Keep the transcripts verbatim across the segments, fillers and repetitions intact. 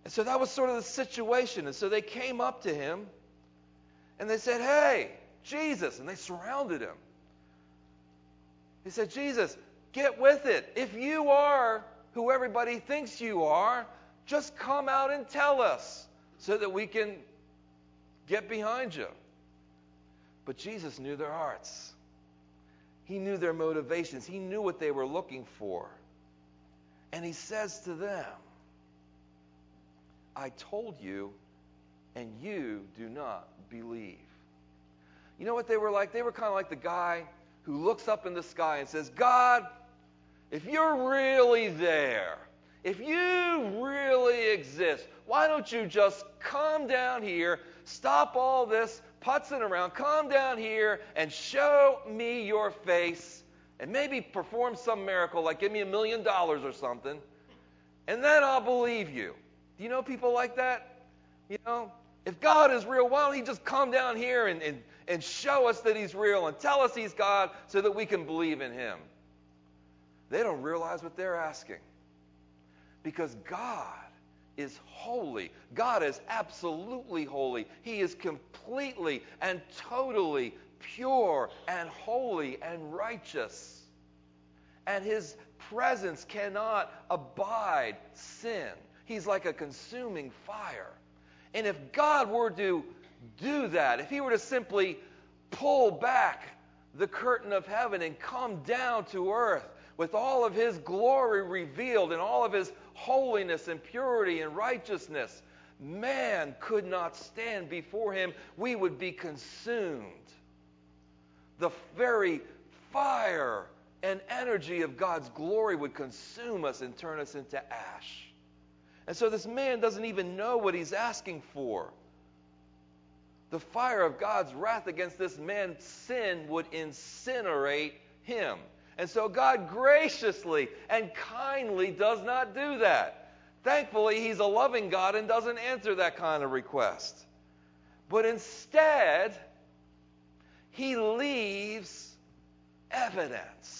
And so that was sort of the situation. And so they came up to him and they said, "Hey, Jesus," and they surrounded him. They said, "Jesus, get with it. If you are who everybody thinks you are, just come out and tell us so that we can get behind you." But Jesus knew their hearts. He knew their motivations. He knew what they were looking for. And he says to them, "I told you, and you do not believe." You know what they were like? They were kind of like the guy who looks up in the sky and says, "God, if you're really there, if you really exist, why don't you just come down here, stop all this putzing around, come down here and show me your face and maybe perform some miracle, like give me a million dollars or something, and then I'll believe you." Do you know people like that? You know, if God is real, why don't he just come down here and, and, and show us that he's real and tell us he's God so that we can believe in him? They don't realize what they're asking. Because God is holy. God is absolutely holy. He is completely and totally pure and holy and righteous. And his presence cannot abide sin. He's like a consuming fire. And if God were to do that, if he were to simply pull back the curtain of heaven and come down to earth with all of his glory revealed and all of his holiness and purity and righteousness, man could not stand before him. We would be consumed. The very fire and energy of God's glory would consume us and turn us into ash. And so this man doesn't even know what he's asking for. The fire of God's wrath against this man's sin would incinerate him. And so God graciously and kindly does not do that. Thankfully, he's a loving God and doesn't answer that kind of request. But instead, he leaves evidence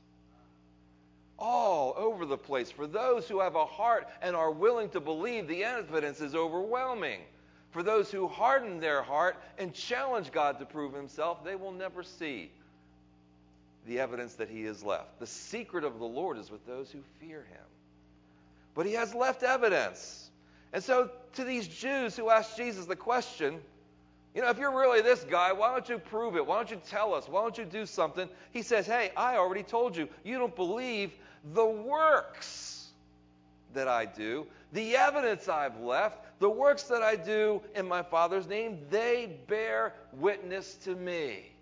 all over the place. For those who have a heart and are willing to believe, the evidence is overwhelming. For those who harden their heart and challenge God to prove himself, they will never see the evidence that he has left. The secret of the Lord is with those who fear him. But he has left evidence. And so to these Jews who asked Jesus the question, you know, if you're really this guy, why don't you prove it? Why don't you tell us? Why don't you do something? He says, "Hey, I already told you. You don't believe the works that I do, the evidence I've left, the works that I do in my Father's name, they bear witness to me."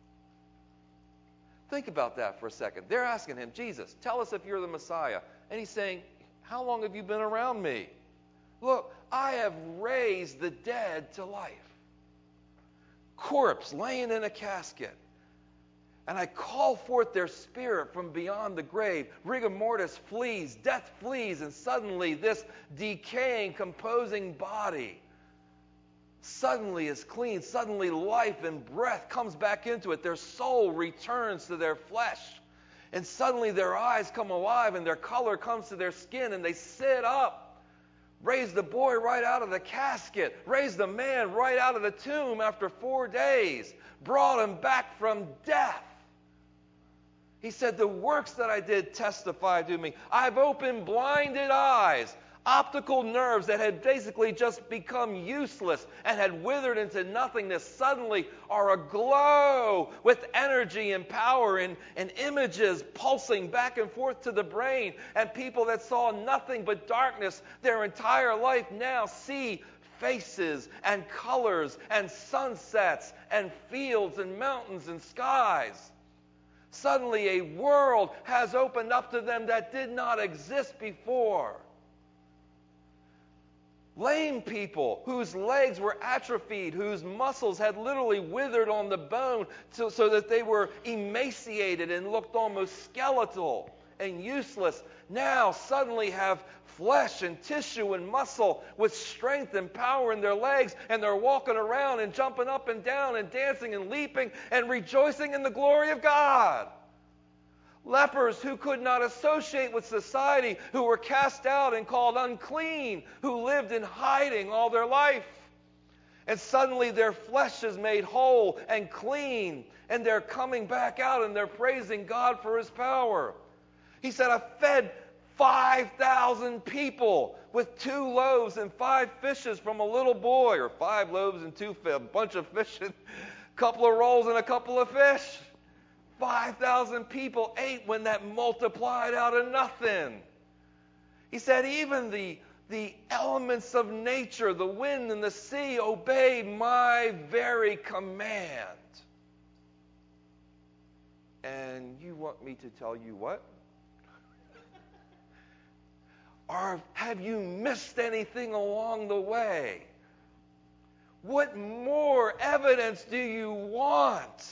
Think about that for a second. They're asking him, "Jesus, tell us if you're the Messiah." And he's saying, "How long have you been around me? Look, I have raised the dead to life. Corpse laying in a casket. And I call forth their spirit from beyond the grave. Rigor mortis flees, death flees, and suddenly this decaying, composing body suddenly is clean. Suddenly life and breath comes back into it. Their soul returns to their flesh. And suddenly their eyes come alive and their color comes to their skin and they sit up. Raise the boy right out of the casket. Raise the man right out of the tomb after four days. Brought him back from death. He said, the works that I did testify to me. I've opened blinded eyes. Optical nerves that had basically just become useless and had withered into nothingness suddenly are aglow with energy and power and, and images pulsing back and forth to the brain. And people that saw nothing but darkness their entire life now see faces and colors and sunsets and fields and mountains and skies. Suddenly a world has opened up to them that did not exist before. Lame people whose legs were atrophied, whose muscles had literally withered on the bone so, so that they were emaciated and looked almost skeletal and useless, now suddenly have flesh and tissue and muscle with strength and power in their legs, and they're walking around and jumping up and down and dancing and leaping and rejoicing in the glory of God. Lepers who could not associate with society, who were cast out and called unclean, who lived in hiding all their life. And suddenly their flesh is made whole and clean, and they're coming back out and they're praising God for His power. He said, I fed five thousand people with two loaves and five fishes from a little boy, or five loaves and two fish, a bunch of fish, and a couple of rolls and a couple of fish. five thousand people ate when that multiplied out of nothing. He said, even the, the elements of nature, the wind and the sea, obey my very command. And you want me to tell you what? Or have you missed anything along the way? What more evidence do you want?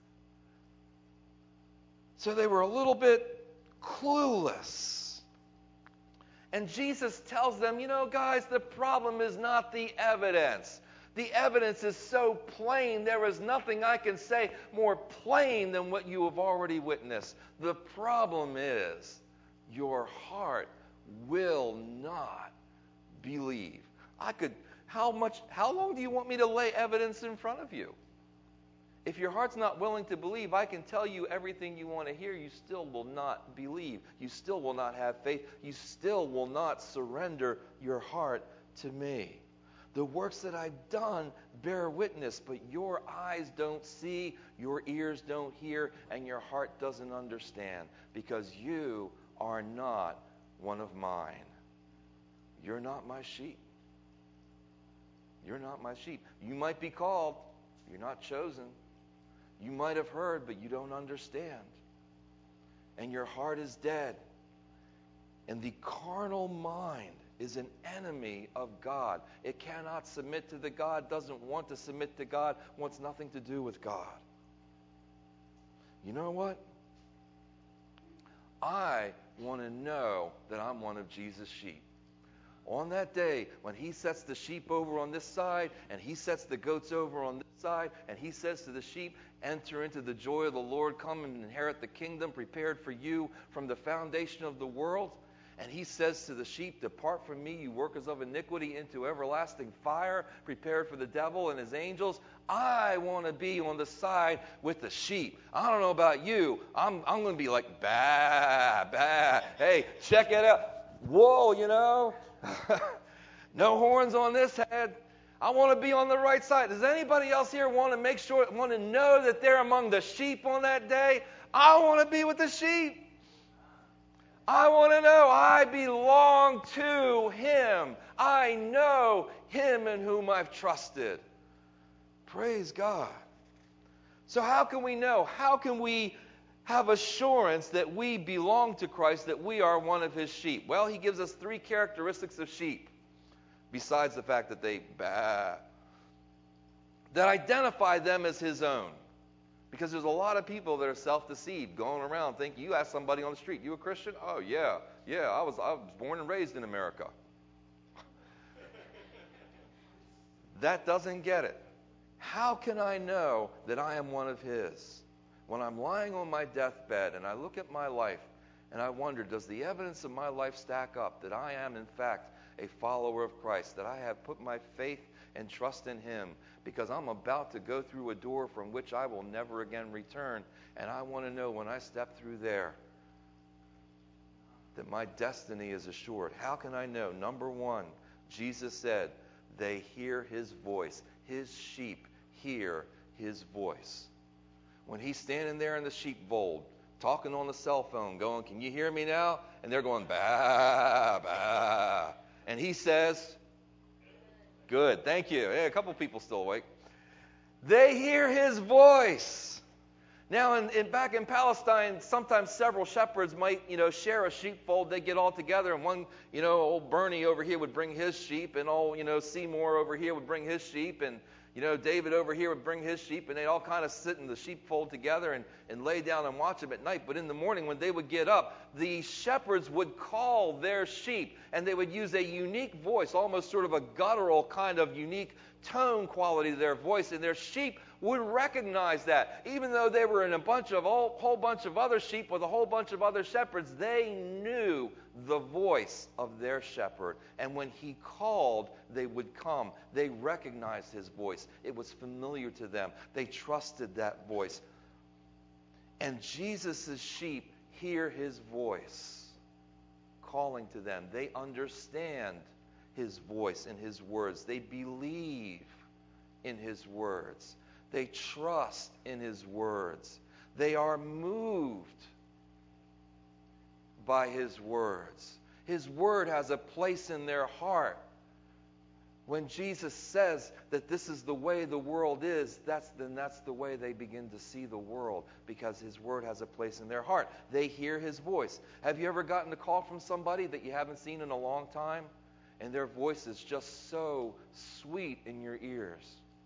So they were a little bit clueless. And Jesus tells them, you know, guys, the problem is not the evidence. The evidence is so plain, there is nothing I can say more plain than what you have already witnessed. The problem is your heart will not believe. I could, how much, how long do you want me to lay evidence in front of you? If your heart's not willing to believe, I can tell you everything you want to hear. You still will not believe. You still will not have faith. You still will not surrender your heart to me. The works that I've done bear witness, but your eyes don't see, your ears don't hear, and your heart doesn't understand, because you are not one of mine. You're not my sheep. You're not my sheep. You might be called. You're not chosen. You might have heard, but you don't understand. And your heart is dead. And the carnal mind is an enemy of God. It cannot submit to the God, doesn't want to submit to God, wants nothing to do with God. You know what? I want to know that I'm one of Jesus' sheep. On that day, when He sets the sheep over on this side, and He sets the goats over on this side, and He says to the sheep, enter into the joy of the Lord, come and inherit the kingdom prepared for you from the foundation of the world. And He says to the sheep, depart from me, you workers of iniquity, into everlasting fire, prepared for the devil and his angels. I want to be on the side with the sheep. I don't know about you. I'm, I'm going to be like, bah, bah. Hey, check it out. Whoa, you know. No horns on this head. I want to be on the right side. Does anybody else here want to make sure, want to know that they're among the sheep on that day? I want to be with the sheep. I want to know I belong to Him. I know Him in whom I've trusted. Praise God. So how can we know? How can we have assurance that we belong to Christ, that we are one of His sheep? Well, He gives us three characteristics of sheep, besides the fact that they bah, that identify them as His own. Because there's a lot of people that are self-deceived, going around thinking, you ask somebody on the street, you a Christian? Oh, yeah, yeah, I was, I was born and raised in America. That doesn't get it. How can I know that I am one of His? When I'm lying on my deathbed and I look at my life and I wonder, does the evidence of my life stack up that I am, in fact, a follower of Christ, that I have put my faith and trust in Him, because I'm about to go through a door from which I will never again return, and I want to know when I step through there that my destiny is assured. How can I know? Number one, Jesus said, they hear His voice. His sheep hear His voice. When He's standing there in the sheepfold, talking on the cell phone, going, can you hear me now? And they're going, bah, bah. And He says, good, thank you. Hey, a couple people still awake. They hear His voice. Now, in, in, back in Palestine, sometimes several shepherds might, you know, share a sheepfold. They get all together, and one, you know, old Bernie over here would bring his sheep, and old, you know, Seymour over here would bring his sheep, and, you know, David over here would bring his sheep, and they'd all kind of sit in the sheepfold together and, and lay down and watch them at night. But in the morning, when they would get up, the shepherds would call their sheep, and they would use a unique voice, almost sort of a guttural kind of unique tone quality to their voice, and their sheep would recognize that. Even though they were in a bunch of whole, whole bunch of other sheep with a whole bunch of other shepherds, they knew the voice of their shepherd. And when he called, they would come. They recognized his voice. It was familiar to them. They trusted that voice. And Jesus' sheep hear his voice calling to them. They understand his voice and his words. They believe in his words. They trust in his words. They are moved by his words. His word has a place in their heart. When Jesus says that this is the way the world is, that's, then that's the way they begin to see the world, because his word has a place in their heart. They hear his voice. Have you ever gotten a call from somebody that you haven't seen in a long time, and their voice is just so sweet in your ears?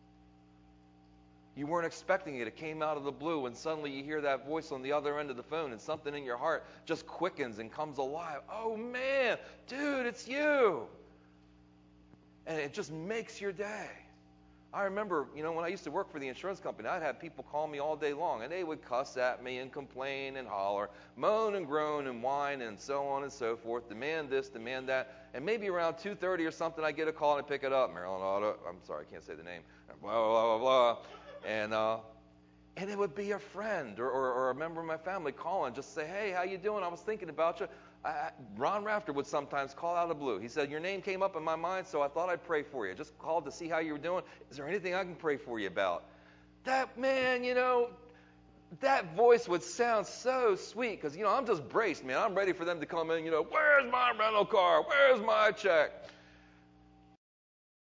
You weren't expecting it. It came out of the blue, and suddenly you hear that voice on the other end of the phone, and something in your heart just quickens and comes alive. Oh, man, dude, it's you. And it just makes your day. I remember, you know, when I used to work for the insurance company, I'd have people call me all day long, and they would cuss at me and complain and holler, moan and groan and whine and so on and so forth, demand this, demand that. And maybe around two thirty or something, I get a call and I pick it up. Maryland Auto, I'm sorry, I can't say the name. Blah, blah, blah, blah. And uh, and it would be a friend or, or, or a member of my family calling, just say, hey, how you doing? I was thinking about you. I, Ron Rafter would sometimes call out of the blue. He said, your name came up in my mind, so I thought I'd pray for you. Just called to see how you were doing. Is there anything I can pray for you about? That, man, you know, that voice would sound so sweet because, you know, I'm just braced, man. I'm ready for them to come in, you know, where's my rental car? Where's my check?